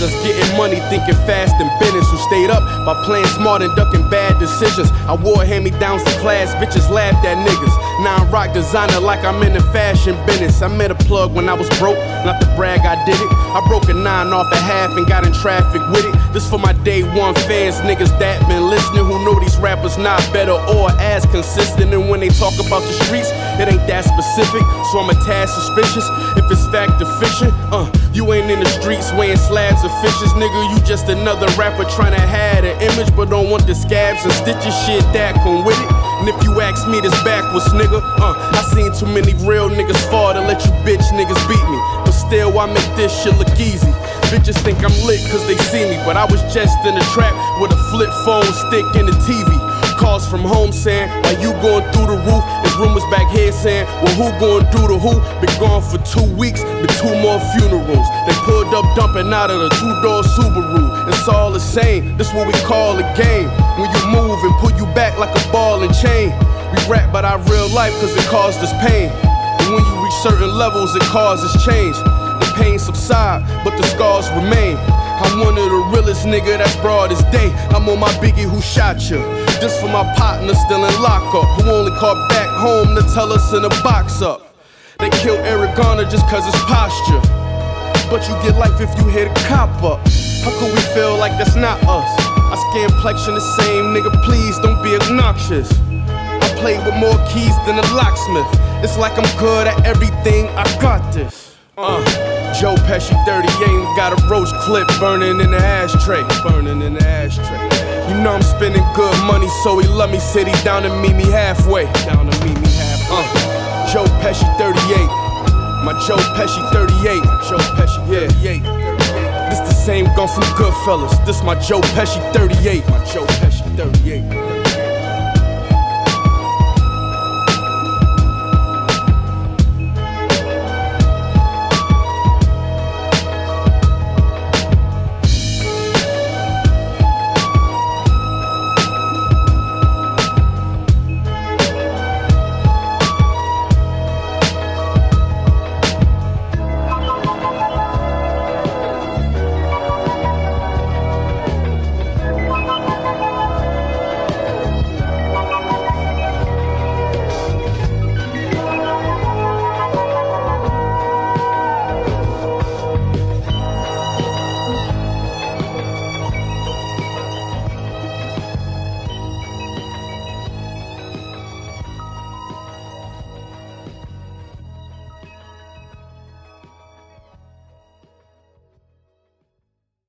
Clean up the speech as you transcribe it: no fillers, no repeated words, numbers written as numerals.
just getting money, thinking fast and business. Who stayed up by playing smart and ducking bad decisions. I wore hand-me-downs to class, bitches laughed at niggas. Now I rock designer like I'm in the fashion business. I met a plug when I was broke, not to brag, I did it. I broke a 9 off a half and got in traffic with it. This for my day one fans, niggas that been listening, who know these rappers not better or as consistent. And when they talk about the streets, it ain't that specific, so I'm a tad suspicious if it's fact or fiction. You ain't in the streets weighing slabs of fishes, nigga. You just another rapper trying to have an image, but don't want the scabs and stitches. Shit that come with it. And if you ask me, this backwards, nigga. I seen too many real niggas fall to let you bitch niggas beat me, but still I make this shit look easy. Bitches think I'm lit cause they see me, but I was just in the trap with a flip phone stick and a TV. Calls from home saying, why you going through the roof? There's rumors back here saying, well, who going through the who? Been gone for 2 weeks, been 2 more funerals. They pulled up dumping out of the 2-door Subaru. It's all the same, this what we call a game. When you move and pull you back like a ball and chain. We rap about our real life cause it caused us pain. And when you reach certain levels, it causes change. The pain subside, but the scars remain. I'm one of the realest nigga that's broad as day. I'm on my Biggie who shot you. This for my partner still in lockup, who only called back home to tell us in a box up. They killed Eric Garner just cause his posture, but you get life if you hit a cop up. How could we feel like that's not us? Our skin complexion the same, nigga, please don't be obnoxious. I play with more keys than a locksmith. It's like I'm good at everything, I got this. Joe Pesci 38 got a roach clip burning in the ashtray. Burning in the ashtray. You know I'm spending good money, so he let me sit down and meet me halfway. Down to meet me halfway. Joe Pesci 38. My Joe Pesci 38. Joe Pesci 38. This the same gun from Goodfellas. This my Joe Pesci 38. My Joe Pesci 38.